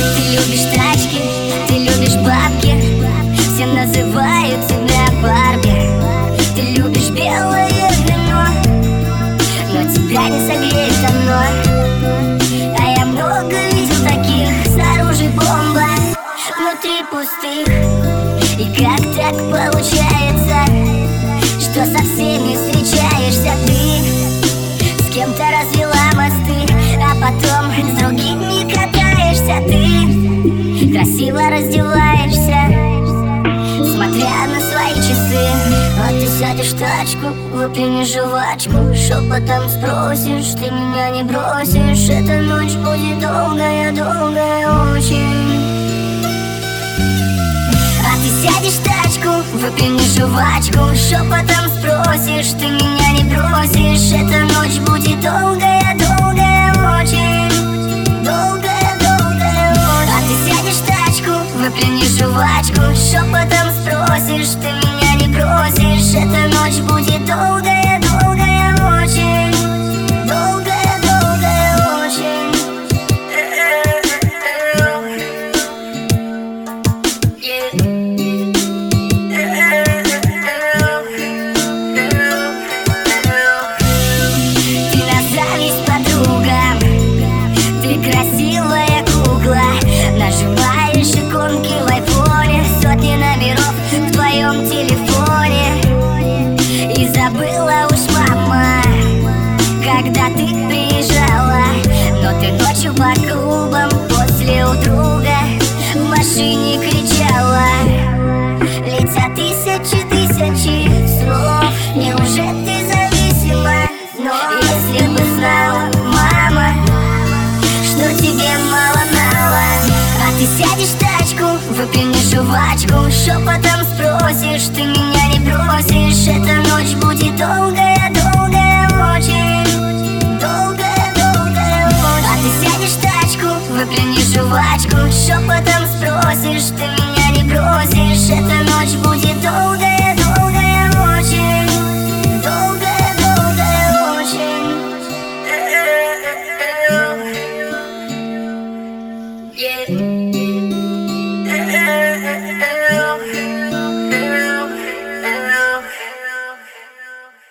Ты любишь тачки, ты любишь бабки, все называют тебя Барби. Ты любишь белое вино, но тебя не согреет оно. А я много видел таких, снаружи бомба, внутри пустых. И как так получается, что со всеми встречаешься ты? С кем-то развела мосты, а потом с другими катаешься ты. Красиво раздеваешься, смотря на свои часы. А ты сядешь в тачку, выпьешь жвачку, шепотом спросишь, ты меня не бросишь. Эта ночь будет долгая, долгая очень. А ты сядешь в тачку, выпьешь жвачку, шепотом спросишь, ты меня не бросишь. Эта ночь будет долгая, долгая очень. Долгая, долгая очень. А ты сядешь в тачку, выпьешь жвачку, шепотом спросишь, ты меня не бросишь. Эта ночь будет долгая, долгая очень. Долгая, долгая очень. Ты на зависть подругам, ты красивая кукла. Нажимаешь иконки в айфоне, сотни номеров в твоем телефоне. И забыла уж, мама, когда ты приезжала. Но ты ночью по клубам после у друга в машине кричала. Летят тысячи, тысячи слов, неужели ты зависима? Но если бы знала, мама, что тебе мало-мало. А ты сядешь в тачку, выпьешь жвачку, шепотом спросишь, ты меня не бросишь. Эта ночь будет долгая,